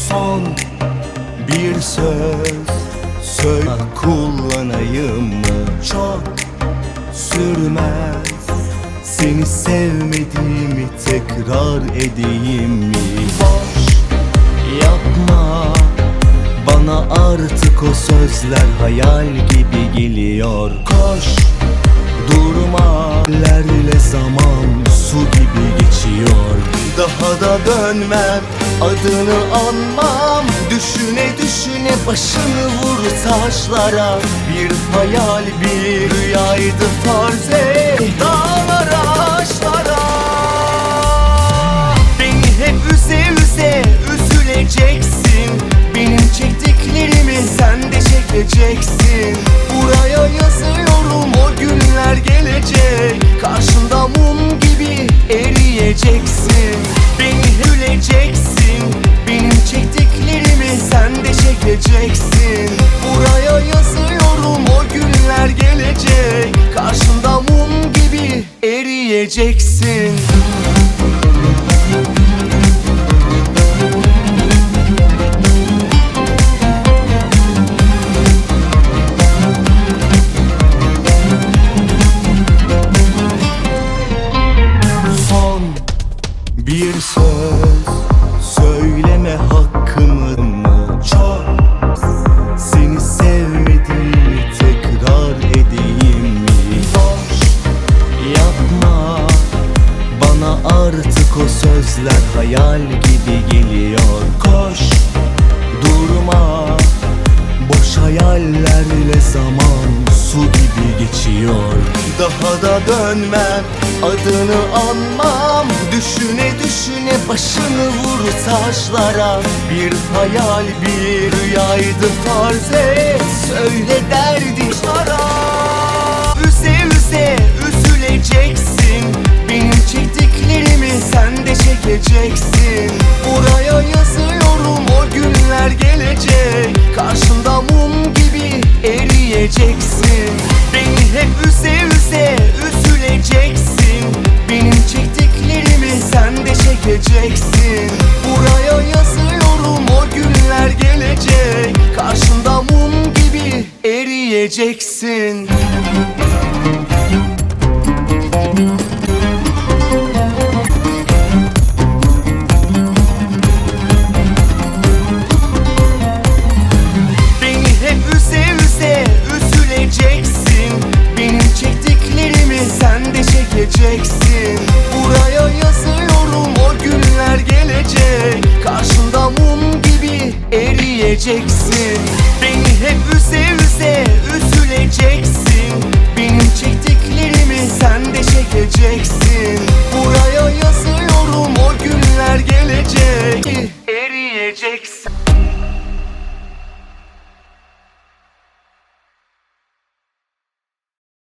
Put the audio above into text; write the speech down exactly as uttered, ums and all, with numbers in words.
Son bir söz söyle, kullanayım mı? Çok sürmez, seni sevmediğimi tekrar edeyim mi? Boş yapma bana artık, o sözler hayal gibi geliyor. Koş durma, lerle zaman su gibi geçiyor. Daha da dönmem, adını anmam, düşüne düşüne başını vur taşlara. Bir hayal bir rüyaydı farz et, dağlara taşlara. Beni hep üze üze üzüleceksin, benim çektiklerimi sen de çekeceksin. Buraya yazıyorum, o günler gelecek, karşımda mum gibi eriyeceksin. Beni güleceksin, benim çektiklerimi sen de çekeceksin. Buraya yazıyorum, o günler gelecek, karşımda mum gibi eriyeceksin. Bir söz söyleme hakkımı mı? Çok seni sevmediğimi tekrar edeyim mi? Boş yapma bana artık, o sözler hayal gibi geliyor. Koş durma, boş hayallerle zaman su gibi geçiyor. Daha da dönmem, adını anmam, düşüne düşüne başını vur taşlara. Bir hayal bir rüyaydı farz et, söyle derdi sana. Üze üze üzüleceksin, benim çektiklerimi sen de çekeceksin. Buraya yazıyorum, o günler gelecek, karşımda mum gibi eriyeceksin. Beni hep üze üze üzüleceksin, benim çektiklerimi sen de çekeceksin. Buraya yazıyorum, o günler gelecek, karşımda mum gibi eriyeceksin. Beni hep üze üze üzüleceksin, benim çektiklerimi sen de çekeceksin. Buraya yazıyorum, o günler gelecek, karşımda mum gibi eriyeceksin. Beni hep üze üze üzüleceksin, benim çektiklerimi sen de çekeceksin.